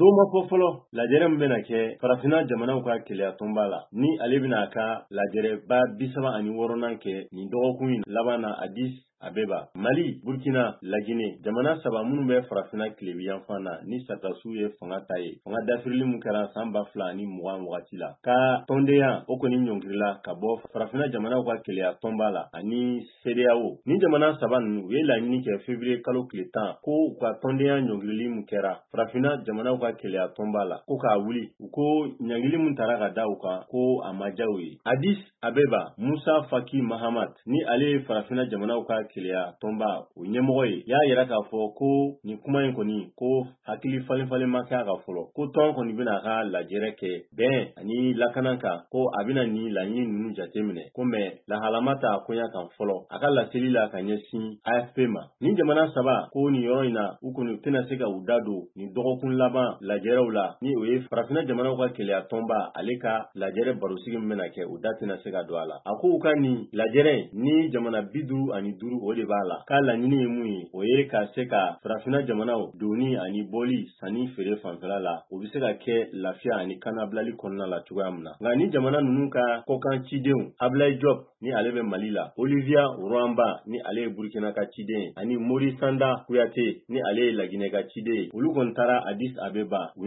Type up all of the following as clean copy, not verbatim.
Doma fɔlɔ lajɛrɛ min bɛna kɛ farafinna jamanaw ka keleya tɔnba la ni ale bɛna ka lajɛrɛba 36nan kɛ nin dɔgɔkun in laban na Addis Abeba, Mali, Burkina, Lagine, jamana saba minnu bɛ farafinna kilebi yanfan na ni Satasu ye fanga ta ye. Fanga dafirili mun kɛra san 2020 wagati la. Ka tɔndenya o kɔni ɲɔngirila ka bɔ farafinna jamanaw ka keleya tɔnba la ani CEDEAO. Ni jamana saba ninnu u ye laɲini kɛ février kalo tile 10 ko u ka tɔndenya ɲɔngirili mun kɛra farafinna jamanaw ka keleya tɔnba la ko k'a wuli u ko ɲangili mun tara ka da u kan ko a ma diya u ye. Addis Abeba, Musa Faki Mahamat ni ale ye farafinna jamanaw ka keleya tɔnba o ɲɛmɔgɔ ye y'a yira k'a fɔ ko nin kuma in kɔni ko hakili falen ma kɛ a ka fɔlɔ ko tɔn kɔni bɛna a ka lajɛrɛ kɛ bɛn ani lakana kan ko a bɛna nin laɲini ninnu jateminɛ ko mɛ lahalama ta koɲa kan fɔlɔ a ka laseli la ka ɲɛsin AFP ma. Ni jamana saba ko nin yɔrɔ in na u kɔni tɛna se ka u da don nin dɔgɔkun laban lajɛrɛw la ni o ye farafinna jamanaw ka keleya tɔnba ale ka lajɛrɛ barosigi min bɛna kɛ u da tɛna se ka don a la. A ko u ka nin lajɛrɛ ni jamana 55 o de b'a la. K'a laɲini ye mun ye o ye ka se ka farafinna jamanaw doni ani bɔli sanni feere fanfɛla la o bɛ se ka kɛ lafiya ani kanabilali kɔnɔna la cogoya min na. Nka ni jamana ninnu ka kɔkan cidenw Ablaye Diop ni ale bɛ Mali la, Olivia Ruamba ni ale ye Burkina ka ciden ye ani Mori Sanda Kuyate ni ale ye Laginɛ ka ciden ye. Olu kɔni taara Addis Abeba u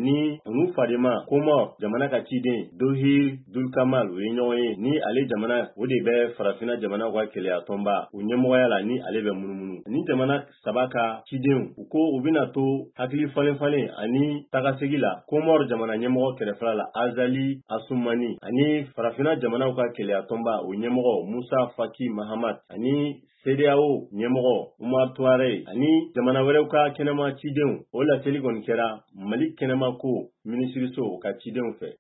fadema Komor jamana ka ciden Dohir Dulkamal u ye ɲɔgɔn ye ni ale jamana o de bɛ farafinna jamanaw ka keleya tɔnba u ɲɛmɔgɔya la ni ale bɛ munumunu. Ni jamana saba ka cidenw u ko u bɛna to hakili falen ani tagasegi la Komor jamana ɲɛmɔgɔ kɛrɛfɛla la Azali Asumani ani farafinna jamanaw ka keleya tɔnba o ɲɛmɔgɔ Musa Faki Mahamat ani CEDEAO ɲɛmɔgɔ Umar Tuare ani jamana wɛrɛw ka kɛnɛma cidenw o laseli kɔni kɛra Mali kɛnɛma ko minisiriso ka cidenw fɛ.